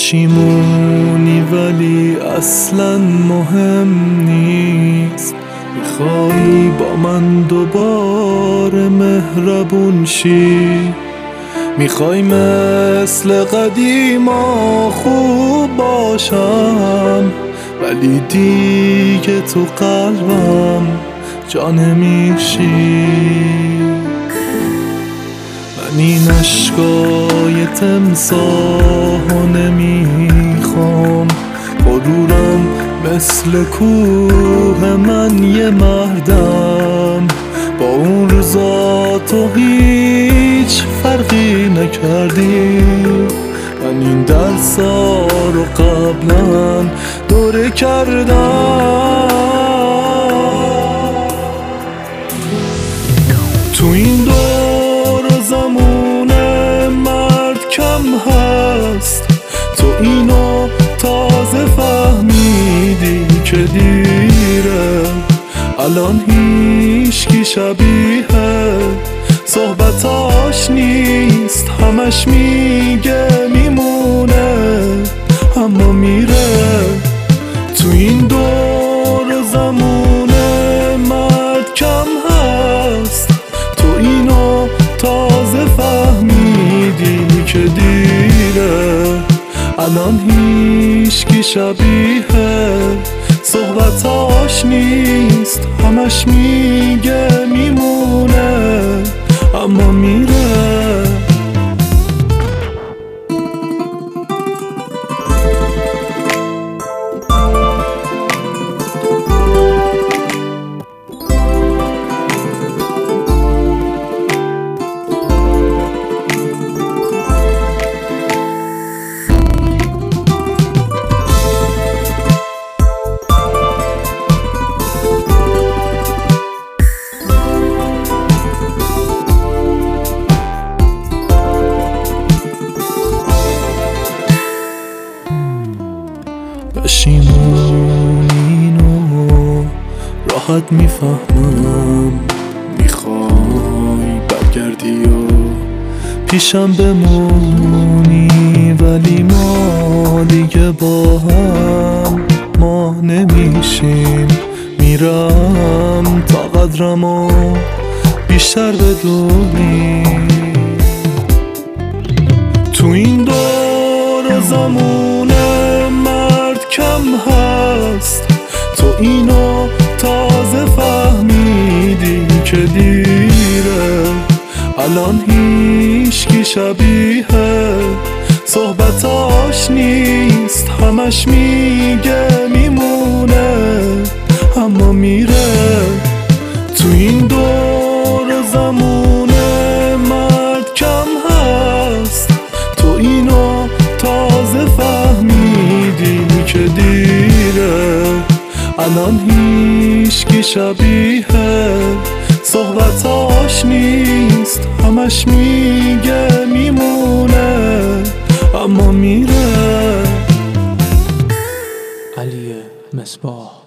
پشیمونی ولی اصلا مهم نیست. میخوای با من دوباره مهربون شی، میخوای مثل قدیما خوب باشم، ولی دیگه تو قلبم جا نمیشی. من این عشقای تمساحو نمیخوام، غرورم مثل کوه، من یه مردم. با اون روزا تو هیچ فرقی نکردی، من این درسا رو قبلا دوره کردم. تو این دور و زمان مرد کم هست، تو اینو تازه فهمیدی که دیره. الان هیچکی شبیه صحبتاش نیست، همش میگه میمونه اما میره. تو این دور و زمان مرد کم هست، تو اینو تازه فهمیدی که دیره. الان هیچکی شبیه صحبتاش نیست، همش میگه میمونه اما میره. پشیمونینو راحت میفهمم، میخوای برگردی و پیشم بمونی، ولی ما دیگه با هم ما نمیشیم. میرم تا قدرمو بیشتر بدونی. تو این دور و زمان کم هست، تو اینو تازه فهمیدی که دیره. الان هیچکی شبیه صحبتاش نیست، همش میگه میمونه اما میره. تو این دور و زمان مرد کم هست، تو اینو تازه فهمیدی که دیره. الان هیچکی شبیه صحبتاش نیست، همش میگه میمونه اما میره. علی مصباح.